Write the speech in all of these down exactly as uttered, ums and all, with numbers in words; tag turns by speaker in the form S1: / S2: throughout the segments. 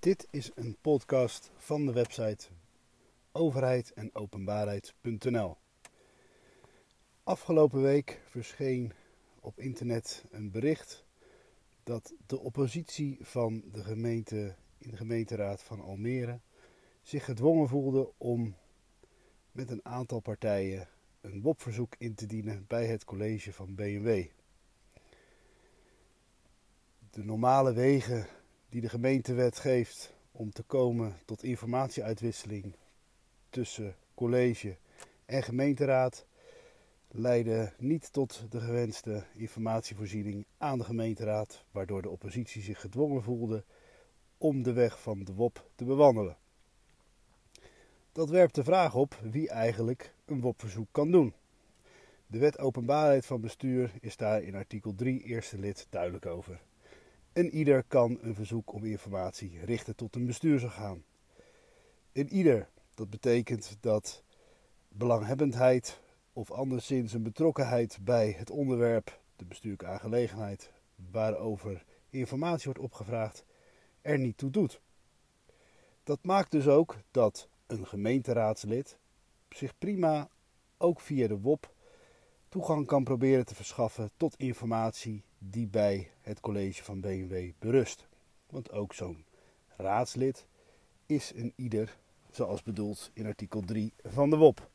S1: Dit is een podcast van de website overheid en openbaarheid punt n l. Afgelopen week verscheen op internet een bericht dat de oppositie van de gemeente in de gemeenteraad van Almere zich gedwongen voelde om met een aantal partijen een W O P-verzoek in te dienen bij het college van B N W. De normale wegen die de gemeentewet geeft om te komen tot informatieuitwisseling tussen college en gemeenteraad leiden niet tot de gewenste informatievoorziening aan de gemeenteraad, waardoor de oppositie zich gedwongen voelde om de weg van de W O P te bewandelen. Dat werpt de vraag op wie eigenlijk een W O P-verzoek kan doen. De wet openbaarheid van bestuur is daar in artikel drie eerste lid duidelijk over. En ieder kan een verzoek om informatie richten tot een bestuursorgaan. En ieder, dat betekent dat belanghebbendheid of anderszins een betrokkenheid bij het onderwerp, de bestuurlijke aangelegenheid, waarover informatie wordt opgevraagd, er niet toe doet. Dat maakt dus ook dat een gemeenteraadslid zich prima, ook via de W O P, toegang kan proberen te verschaffen tot informatie die bij het college van B N W berust. Want ook zo'n raadslid is een ieder, zoals bedoeld in artikel drie van de W O P.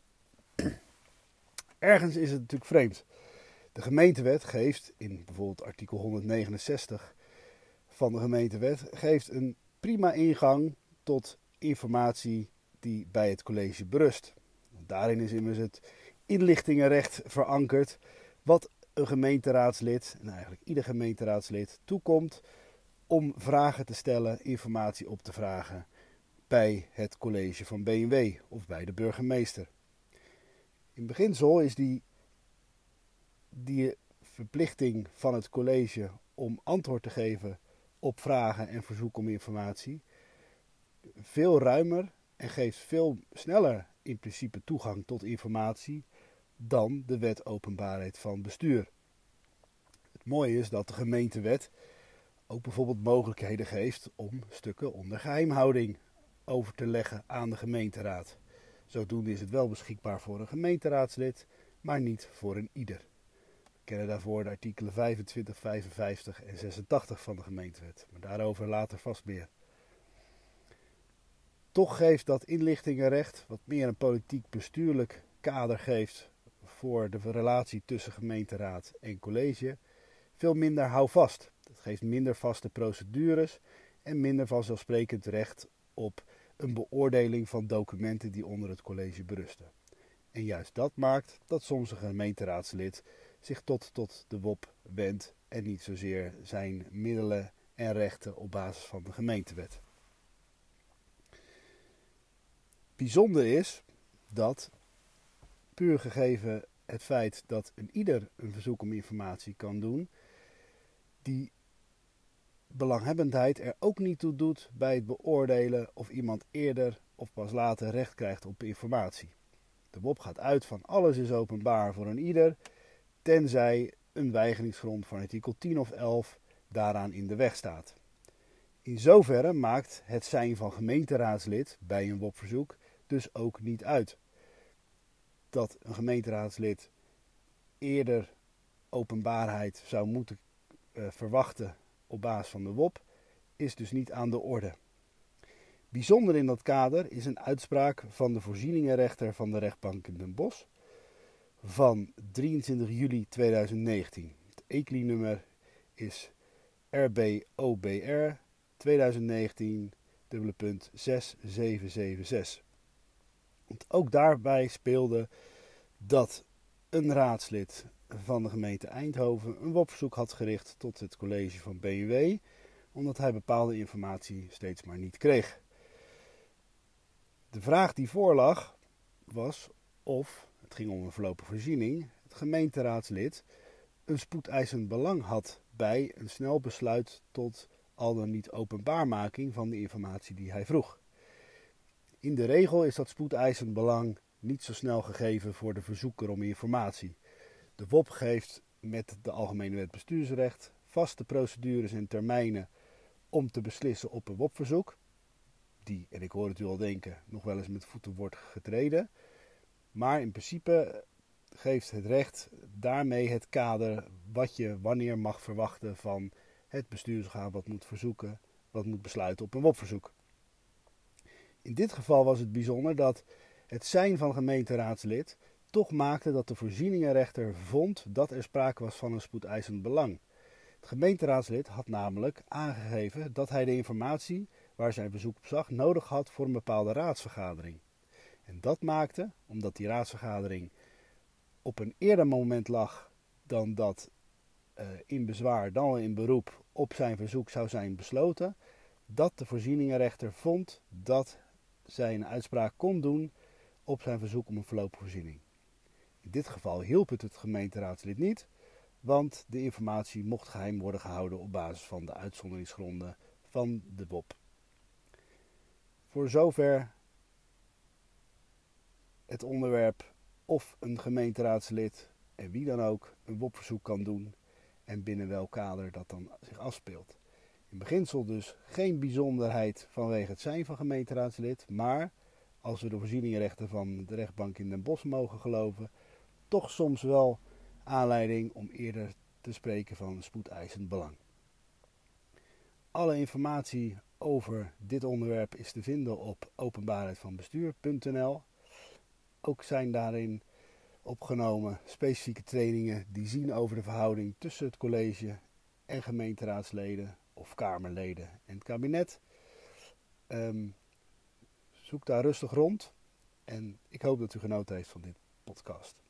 S1: Ergens is het natuurlijk vreemd. De gemeentewet geeft, in bijvoorbeeld artikel honderdnegenenzestig van de gemeentewet, geeft een prima ingang tot informatie die bij het college berust. Daarin is immers het inlichtingenrecht verankerd, wat een gemeenteraadslid, en eigenlijk ieder gemeenteraadslid, toekomt om vragen te stellen, informatie op te vragen bij het college van B N W of bij de burgemeester. In beginsel is die, die verplichting van het college om antwoord te geven op vragen en verzoeken om informatie veel ruimer en geeft veel sneller in principe toegang tot informatie dan de wet openbaarheid van bestuur. Het mooie is dat de gemeentewet ook bijvoorbeeld mogelijkheden geeft om stukken onder geheimhouding over te leggen aan de gemeenteraad. Zodoende is het wel beschikbaar voor een gemeenteraadslid, maar niet voor een ieder. We kennen daarvoor de artikelen vijfentwintig, vijfenvijftig en zesentachtig van de gemeentewet, maar daarover later vast meer. Toch geeft dat inlichtingenrecht, wat meer een politiek-bestuurlijk kader geeft voor de relatie tussen gemeenteraad en college, veel minder houvast. Het geeft minder vaste procedures en minder vanzelfsprekend recht op een beoordeling van documenten die onder het college berusten. En juist dat maakt dat soms een gemeenteraadslid zich tot, tot de W O P wendt en niet zozeer zijn middelen en rechten op basis van de gemeentewet. Bijzonder is dat, puur gegeven het feit dat een ieder een verzoek om informatie kan doen, die belanghebbendheid er ook niet toe doet bij het beoordelen of iemand eerder of pas later recht krijgt op informatie. De W O P gaat uit van alles is openbaar voor een ieder, tenzij een weigeringsgrond van artikel tien of elf daaraan in de weg staat. In zoverre maakt het zijn van gemeenteraadslid bij een W O P-verzoek dus ook niet uit. Dat een gemeenteraadslid eerder openbaarheid zou moeten uh, verwachten op basis van de W O P is dus niet aan de orde. Bijzonder in dat kader is een uitspraak van de voorzieningenrechter van de rechtbank in Den Bosch van drieëntwintig juli tweeduizend negentien. Het E C L I-nummer is R B O B R tweeduizend negentien zes zeven zeven zes. Want ook daarbij speelde dat een raadslid van de gemeente Eindhoven een W O P-verzoek had gericht tot het college van B N W, omdat hij bepaalde informatie steeds maar niet kreeg. De vraag die voorlag was of, het ging om een voorlopige voorziening, het gemeenteraadslid een spoedeisend belang had bij een snel besluit tot al dan niet openbaarmaking van de informatie die hij vroeg. In de regel is dat spoedeisend belang niet zo snel gegeven voor de verzoeker om informatie. De W O P geeft met de Algemene Wet Bestuursrecht vaste procedures en termijnen om te beslissen op een W O P-verzoek. die, en ik hoor het u al denken, nog wel eens met voeten wordt getreden. Maar in principe geeft het recht daarmee het kader wat je wanneer mag verwachten van het bestuursorgaan wat moet verzoeken, wat moet besluiten op een W O P-verzoek. In dit geval was het bijzonder dat het zijn van gemeenteraadslid toch maakte dat de voorzieningenrechter vond dat er sprake was van een spoedeisend belang. Het gemeenteraadslid had namelijk aangegeven dat hij de informatie waar zijn verzoek op zag nodig had voor een bepaalde raadsvergadering. En dat maakte, omdat die raadsvergadering op een eerder moment lag dan dat uh, in bezwaar dan in beroep op zijn verzoek zou zijn besloten, dat de voorzieningenrechter vond dat zij een uitspraak kon doen op zijn verzoek om een voorlopigvoorziening. In dit geval hielp het het gemeenteraadslid niet, want de informatie mocht geheim worden gehouden op basis van de uitzonderingsgronden van de W O P. Voor zover het onderwerp of een gemeenteraadslid en wie dan ook een W O P-verzoek kan doen en binnen welk kader dat dan zich afspeelt. In beginsel dus geen bijzonderheid vanwege het zijn van gemeenteraadslid, maar als we de voorzieningenrechten van de rechtbank in Den Bosch mogen geloven, toch soms wel aanleiding om eerder te spreken van een spoedeisend belang. Alle informatie over dit onderwerp is te vinden op openbaarheidvanbestuur punt n l. Ook zijn daarin opgenomen specifieke trainingen die zien over de verhouding tussen het college en gemeenteraadsleden of kamerleden en het kabinet. Um, zoek daar rustig rond en ik hoop dat u genoten heeft van dit podcast.